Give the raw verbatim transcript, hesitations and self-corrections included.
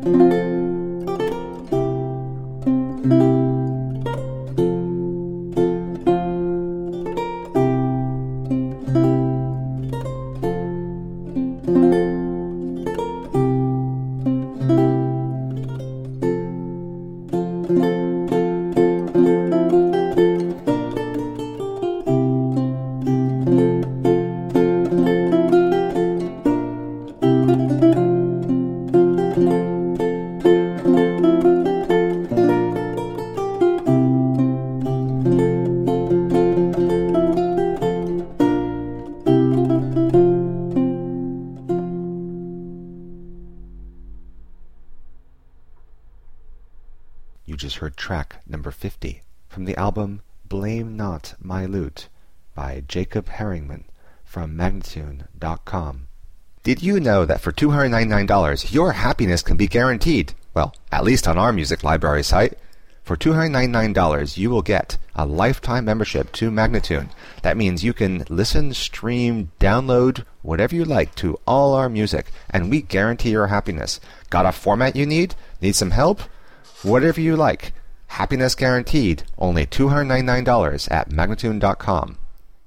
You just heard track number fifty from the album Blame Not My Lute by Jacob Herringman from Magnatune dot com. Did you know that for two hundred ninety-nine dollars your happiness can be guaranteed? Well, at least on our music library site. For two hundred ninety-nine dollars you will get a lifetime membership to Magnatune. That means you can listen, stream, download, whatever you like to all our music, and we guarantee your happiness. Got a format you need? Need some help? Whatever you like. Happiness guaranteed. Only two hundred ninety-nine dollars at Magnatune dot com.